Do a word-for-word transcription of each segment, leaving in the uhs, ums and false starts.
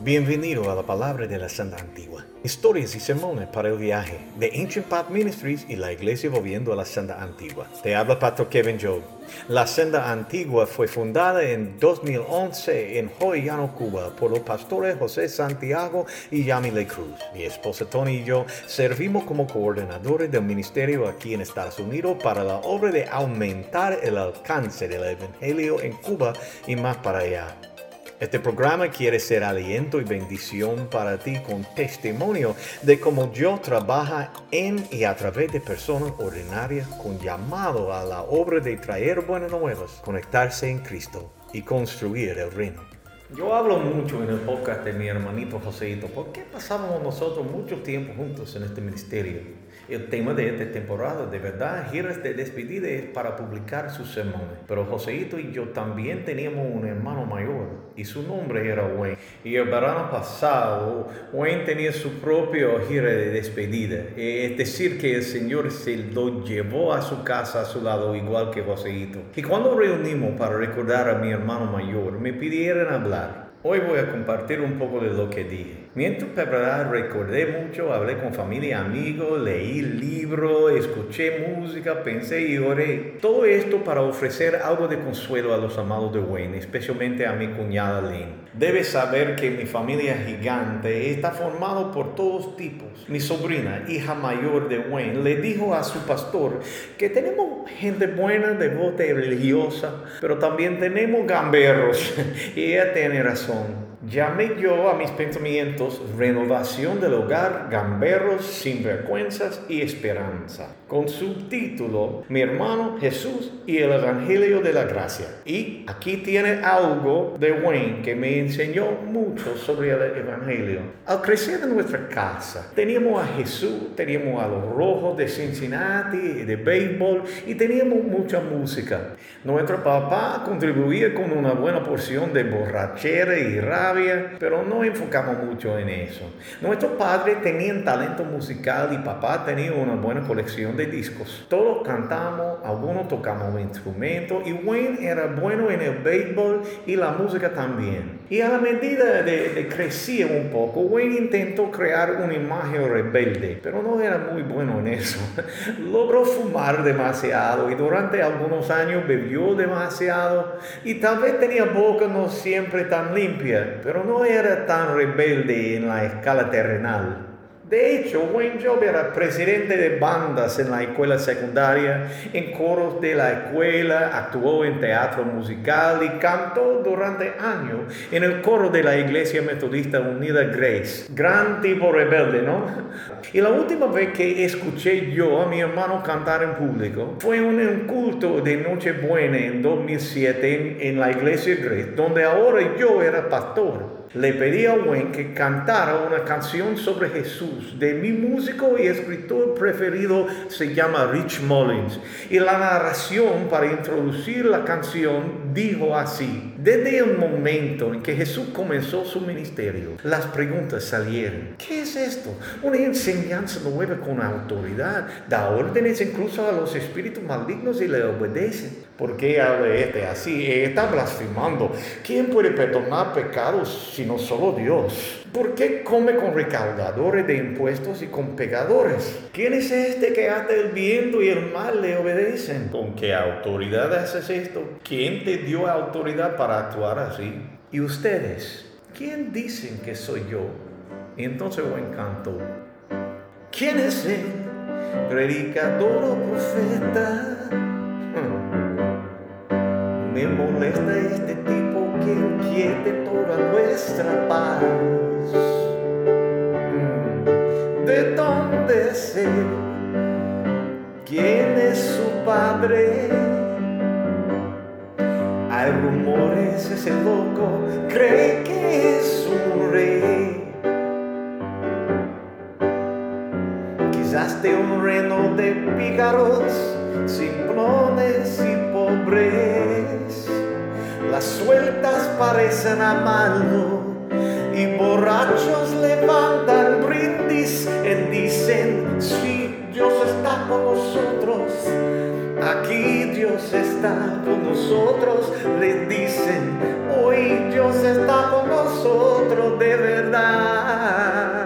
Bienvenido a la Palabra de la Senda Antigua. Historias y sermones para el viaje de Ancient Path Ministries y la Iglesia Volviendo a la Senda Antigua. Te habla Pastor Kevin Job. La Senda Antigua fue fundada en dos mil once en Joyano, Cuba, por los pastores José Santiago y Yamile Cruz. Mi esposa Tony y yo servimos como coordinadores del ministerio aquí en Estados Unidos para la obra de aumentar el alcance del Evangelio en Cuba y más para allá. Este programa quiere ser aliento y bendición para ti con testimonio de cómo Dios trabaja en y a través de personas ordinarias con llamado a la obra de traer buenas nuevas, conectarse en Cristo y construir el reino. Yo hablo mucho en el podcast de mi hermanito Joséito porque pasamos nosotros mucho tiempo juntos en este ministerio. El tema de esta temporada, de verdad, giras de despedida es para publicar sus sermones. Pero Joséito y yo también teníamos un hermano mayor y su nombre era Wayne. Y el verano pasado, Wayne tenía su propia gira de despedida. Es decir, que el Señor se lo llevó a su casa a su lado, igual que Joséito. Y cuando reunimos para recordar a mi hermano mayor, me pidieron hablar. Hoy voy a compartir un poco de lo que dije. Mientras preparaba, recordé mucho, hablé con familia, amigos, leí libros, escuché música, pensé y oré. Todo esto para ofrecer algo de consuelo a los amados de Wayne, especialmente a mi cuñada Lynn. Debes saber que mi familia gigante está formada por todos tipos. Mi sobrina, hija mayor de Wayne, le dijo a su pastor que tenemos gente buena, devota y religiosa, pero también tenemos gamberros. Y ella tiene razón. Llamé yo a mis pensamientos Renovación del Hogar, Gamberros, Sinvergüenzas y Esperanza, con subtítulo Mi hermano Jesús y el Evangelio de la Gracia. Y aquí tiene algo de Wayne que me enseñó mucho sobre el Evangelio. Al crecer en nuestra casa, teníamos a Jesús, teníamos a los Rojos de Cincinnati, de béisbol, y teníamos mucha música. Nuestro papá contribuía con una buena porción de borrachera y rabia, pero no enfocamos mucho en eso. Nuestros padres tenían talento musical y papá tenía una buena colección de discos. Todos cantamos, algunos tocamos instrumentos y Wayne era bueno en el béisbol y la música también. Y a la medida de, de crecía un poco, Wayne intentó crear una imagen rebelde, pero no era muy bueno en eso. Logró fumar demasiado y durante algunos años bebió demasiado y tal vez tenía boca no siempre tan limpia, pero no era tan rebelde en la escala terrenal. De hecho, Wayne Job era presidente de bandas en la escuela secundaria, en coros de la escuela, actuó en teatro musical y cantó durante años en el coro de la Iglesia Metodista Unida Grace. Gran tipo rebelde, ¿no? Y la última vez que escuché yo a mi hermano cantar en público fue en un culto de Nochebuena en dos mil siete en, en la Iglesia Grace, donde ahora yo era pastor. Le pedí a Wayne que cantara una canción sobre Jesús de mi músico y escritor preferido, se llama Rich Mullins. Y la narración para introducir la canción dijo así: desde el momento en que Jesús comenzó su ministerio, las preguntas salieron. ¿Qué es esto? Una enseñanza nueva con autoridad. Da órdenes incluso a los espíritus malignos y le obedecen. ¿Por qué habla este así? Está blasfemando. ¿Quién puede perdonar pecados sino solo Dios? ¿Por qué come con recaudadores de impuestos y con pecadores? ¿Quién es este que hasta el viento y el mar le obedecen? ¿Con qué autoridad haces esto? ¿Quién te dio autoridad para actuar así? ¿Y ustedes? ¿Quién dicen que soy yo? Y entonces Wayne cantó: ¿quién es él? Predicador o profeta. Me molesta este tipo que inquiete toda nuestra paz. ¿De dónde sé? ¿Quién es su padre? Hay rumores, ese loco cree que es un rey. Quizás de un reino de pícaros, simplones y pobres. Las sueltas parecen amarlo y borrachos levantan brindis y dicen: sí, Dios está con nosotros. Aquí Dios está con nosotros, les dicen, hoy Dios está con nosotros de verdad.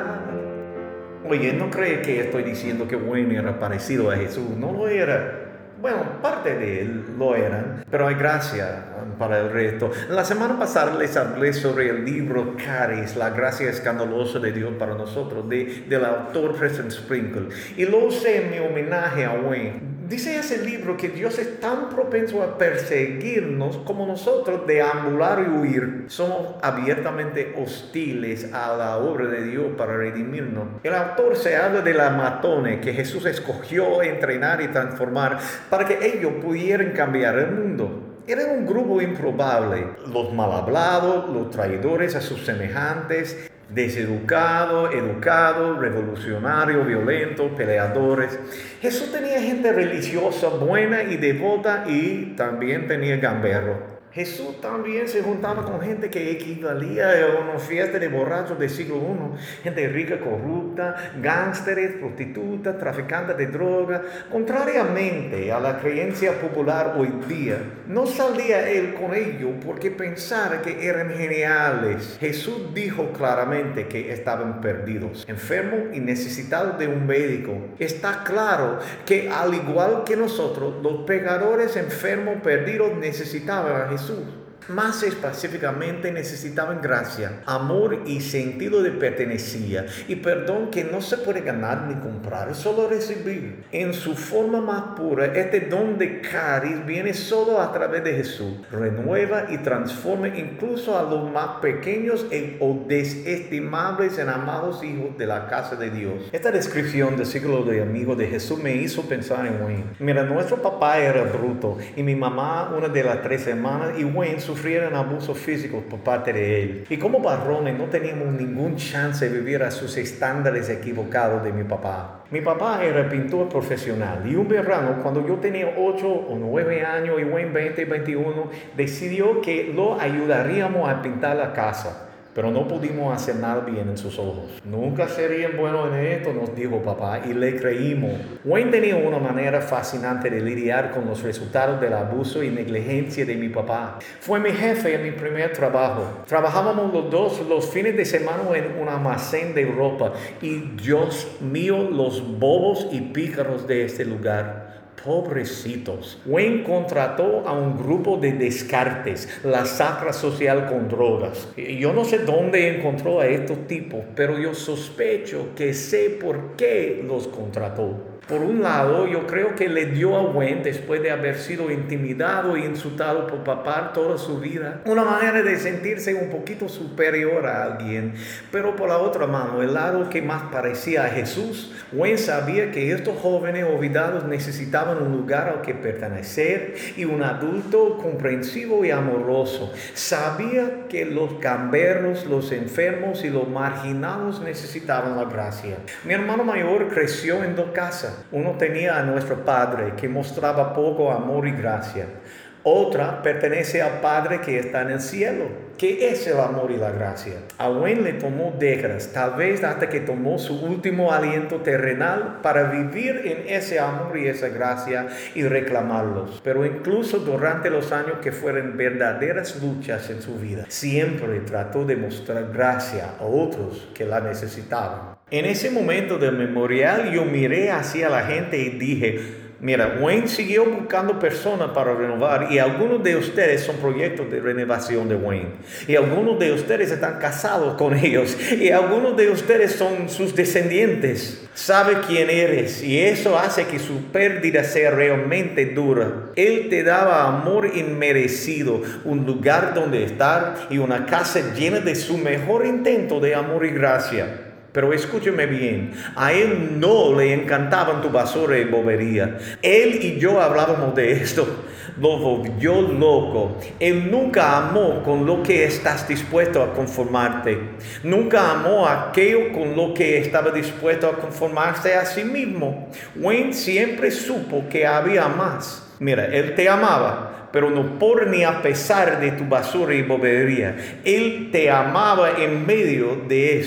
Oye, no cree que estoy diciendo que Wayne era parecido a Jesús, no lo era. Bueno, parte de él lo eran, pero hay gracia para el resto. La semana pasada les hablé sobre el libro Caris, La gracia escandalosa de Dios para nosotros, de, del autor Preston Sprinkle. Y lo usé en mi homenaje a Wayne. Dice ese libro que Dios es tan propenso a perseguirnos como nosotros deambular y huir. Somos abiertamente hostiles a la obra de Dios para redimirnos. El autor se habla de la matone que Jesús escogió entrenar y transformar para que ellos pudieran cambiar el mundo. Eran un grupo improbable, los mal hablados, los traidores a sus semejantes, deseducados, educados, revolucionarios, violentos, peleadores. Jesús tenía gente religiosa, buena y devota, y también tenía gamberro. Jesús también se juntaba con gente que equivalía a una fiesta de borrachos del siglo primero, gente rica, corrupta, gángsteres, prostitutas, traficantes de droga. Contrariamente a la creencia popular hoy día, no salía él con ellos porque pensara que eran geniales. Jesús dijo claramente que estaban perdidos, enfermos y necesitados de un médico. Está claro que al igual que nosotros, los pecadores enfermos perdidos necesitaban a Jesús. Más específicamente necesitaban gracia, amor y sentido de pertenencia y perdón que no se puede ganar ni comprar, solo recibir. En su forma más pura, este don de caris viene solo a través de Jesús. Renueva y transforma incluso a los más pequeños e, o desestimables en amados hijos de la casa de Dios. Esta descripción del círculo de amigos de Jesús me hizo pensar en Wayne. Mira, nuestro papá era bruto y mi mamá una de las tres hermanas, y Wayne sufrieron abusos físicos por parte de él. Y como varones no teníamos ningún chance de vivir a sus estándares equivocados de mi papá. Mi papá era pintor profesional y un verano, cuando yo tenía ocho o nueve años y Wayne veinte, veintiuno, decidió que lo ayudaríamos a pintar la casa. Pero no pudimos hacer nada bien en sus ojos. Nunca serían buenos en esto, nos dijo papá, y le creímos. Wayne tenía una manera fascinante de lidiar con los resultados del abuso y negligencia de mi papá. Fue mi jefe en mi primer trabajo. Trabajábamos los dos los fines de semana en un almacén de ropa. Y Dios mío, los bobos y pícaros de este lugar. Pobrecitos. Wayne contrató a un grupo de descartes, la sacra social con drogas. Yo no sé dónde encontró a estos tipos, pero yo sospecho que sé por qué los contrató. Por un lado, yo creo que le dio a Wayne, después de haber sido intimidado e insultado por papá toda su vida, una manera de sentirse un poquito superior a alguien. Pero por la otra mano, el lado que más parecía a Jesús, Wayne sabía que estos jóvenes olvidados necesitaban un lugar al que pertenecer y un adulto comprensivo y amoroso. Sabía que los gamberros, los enfermos y los marginados necesitaban la gracia. Mi hermano mayor creció en dos casas. Uno tenía a nuestro Padre, que mostraba poco amor y gracia. Otra pertenece al Padre que está en el cielo, que es el amor y la gracia. A Wayne le tomó décadas, tal vez hasta que tomó su último aliento terrenal, para vivir en ese amor y esa gracia y reclamarlos. Pero incluso durante los años que fueron verdaderas luchas en su vida, siempre trató de mostrar gracia a otros que la necesitaban. En ese momento del memorial yo miré hacia la gente y dije, mira, Wayne siguió buscando personas para renovar, y algunos de ustedes son proyectos de renovación de Wayne. Y algunos de ustedes están casados con ellos. Y algunos de ustedes son sus descendientes. Sabe quién eres, y eso hace que su pérdida sea realmente dura. Él te daba amor inmerecido, un lugar donde estar y una casa llena de su mejor intento de amor y gracia. Pero escúcheme bien, a él no le encantaban tu basura y bobería. Él y yo hablábamos de esto. Lo volvió loco. Él nunca amó con lo que estás dispuesto a conformarte. Nunca amó aquello con lo que estaba dispuesto a conformarse a sí mismo. Wayne siempre supo que había más. Mira, él te amaba, pero no por ni a pesar de tu basura y bobería. Él te amaba en medio de eso.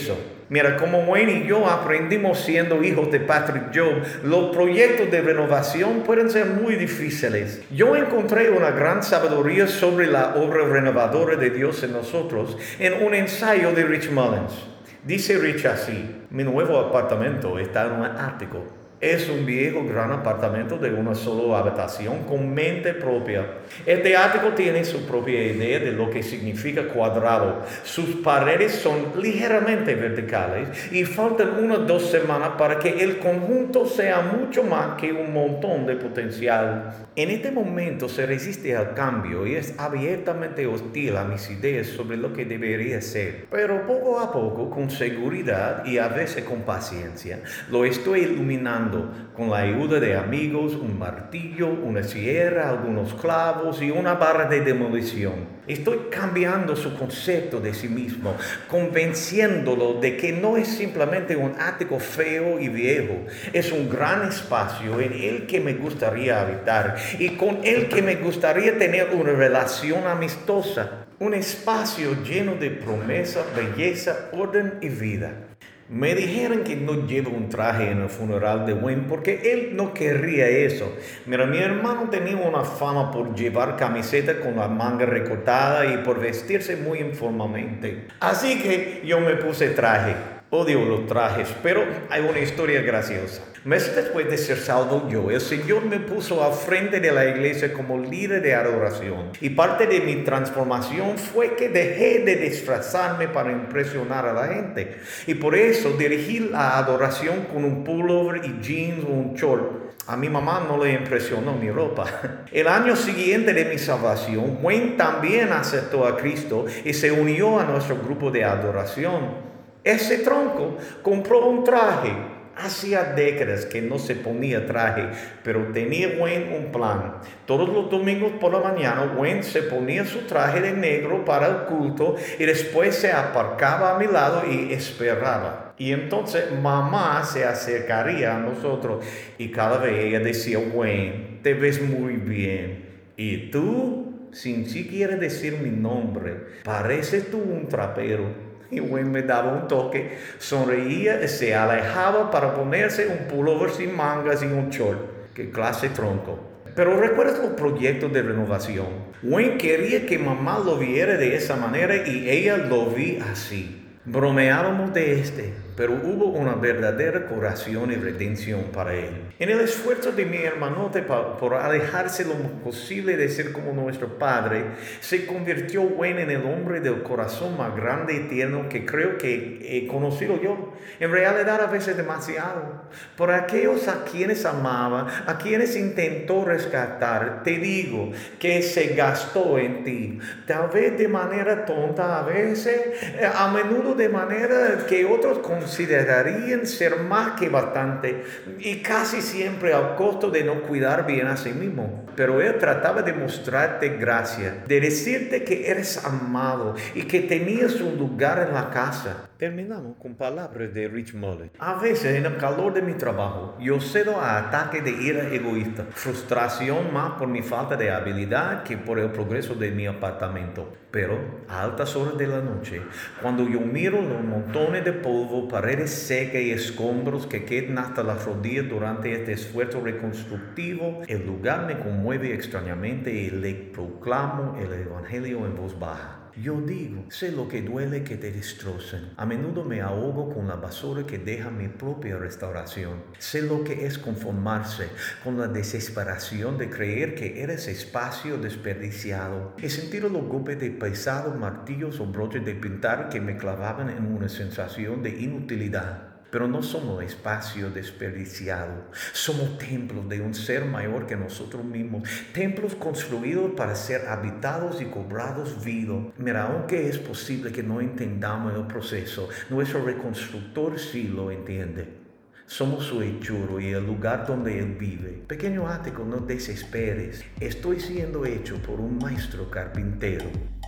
Mira, como Wayne y yo aprendimos siendo hijos de Patrick Job, los proyectos de renovación pueden ser muy difíciles. Yo encontré una gran sabiduría sobre la obra renovadora de Dios en nosotros en un ensayo de Rich Mullins. Dice Rich así: mi nuevo apartamento está en un ático. Es un viejo gran apartamento de una sola habitación con mente propia. Este ático tiene su propia idea de lo que significa cuadrado. Sus paredes son ligeramente verticales y faltan unas dos semanas para que el conjunto sea mucho más que un montón de potencial. En este momento se resiste al cambio y es abiertamente hostil a mis ideas sobre lo que debería ser. Pero poco a poco, con seguridad y a veces con paciencia, lo estoy iluminando con la ayuda de amigos, un martillo, una sierra, algunos clavos y una barra de demolición. Estoy cambiando su concepto de sí mismo, convenciéndolo de que no es simplemente un ático feo y viejo, es un gran espacio en el que me gustaría habitar y con el que me gustaría tener una relación amistosa, un espacio lleno de promesa, belleza, orden y vida. Me dijeron que no llevo un traje en el funeral de Wayne porque él no querría eso. Mira, mi hermano tenía una fama por llevar camiseta con la manga recortada y por vestirse muy informalmente. Así que yo me puse traje. Odio los trajes, pero hay una historia graciosa. Meses después de ser salvo yo, el Señor me puso al frente de la iglesia como líder de adoración. Y parte de mi transformación fue que dejé de disfrazarme para impresionar a la gente. Y por eso dirigí la adoración con un pullover y jeans o un short. A mi mamá no le impresionó mi ropa. El año siguiente de mi salvación, Wayne también aceptó a Cristo y se unió a nuestro grupo de adoración. Ese tronco compró un traje. Hacía décadas que no se ponía traje, pero tenía Wayne un plan. Todos los domingos por la mañana, Wayne se ponía su traje de negro para el culto y después se aparcaba a mi lado y esperaba. Y entonces mamá se acercaría a nosotros y cada vez ella decía: Wayne, te ves muy bien. Y tú, sin siquiera decir mi nombre, pareces tú un trapero. Y Wayne me daba un toque, sonreía y se alejaba para ponerse un pullover sin mangas y un short. ¡Qué clase tronco! Pero recuerda los proyectos de renovación. Wayne quería que mamá lo viera de esa manera y ella lo vi así. Bromeábamos de este, pero hubo una verdadera curación y redención para él. En el esfuerzo de mi hermanote por alejarse lo posible de ser como nuestro padre, se convirtió Wayne en el hombre del corazón más grande y tierno que creo que he conocido yo. En realidad a veces demasiado. Por aquellos a quienes amaba, a quienes intentó rescatar, te digo que se gastó en ti. Tal vez de manera tonta a veces, a menudo de manera que otros considerarían ser más que bastante y casi siempre al costo de no cuidar bien a sí mismo. Pero él trataba de mostrarte gracia, de decirte que eres amado y que tenías un lugar en la casa. Terminamos con palabras de Rich Mullins. A veces en el calor de mi trabajo yo cedo a ataques de ira egoísta, frustración más por mi falta de habilidad que por el progreso de mi apartamento. Pero a altas horas de la noche, cuando yo miro los montones de polvo, paredes secas y escombros que quedan hasta las rodillas durante este esfuerzo reconstructivo, el lugar me conmueve extrañamente y le proclamo el evangelio en voz baja. Yo digo, sé lo que duele que te destrocen. A menudo me ahogo con la basura que deja mi propia restauración. Sé lo que es conformarse con la desesperación de creer que eres espacio desperdiciado. He sentido los golpes de pesados martillos o broches de pintar que me clavaban en una sensación de inutilidad. Pero no somos espacio desperdiciado. Somos templos de un ser mayor que nosotros mismos. Templos construidos para ser habitados y cobrados vida. Mira, aunque es posible que no entendamos el proceso, nuestro reconstructor sí lo entiende. Somos su hechura y el lugar donde Él vive. Pequeño ático, no desesperes. Estoy siendo hecho por un maestro carpintero.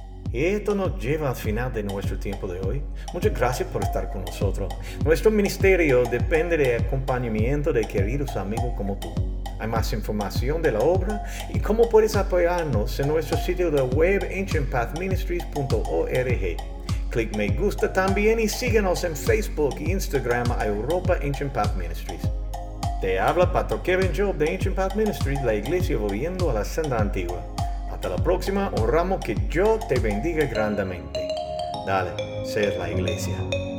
Y esto nos lleva al final de nuestro tiempo de hoy. Muchas gracias por estar con nosotros. Nuestro ministerio depende del acompañamiento de queridos amigos como tú. Hay más información de la obra y cómo puedes apoyarnos en nuestro sitio de web ancient path ministries punto org. Clic me gusta también y síguenos en Facebook e Instagram a Europa Ancient Path Ministries. Te habla Pastor Kevin Job de Ancient Path Ministries, la iglesia volviendo a la senda antigua. Hasta la próxima, oramos que Dios te bendiga grandemente. Dale, ser la iglesia.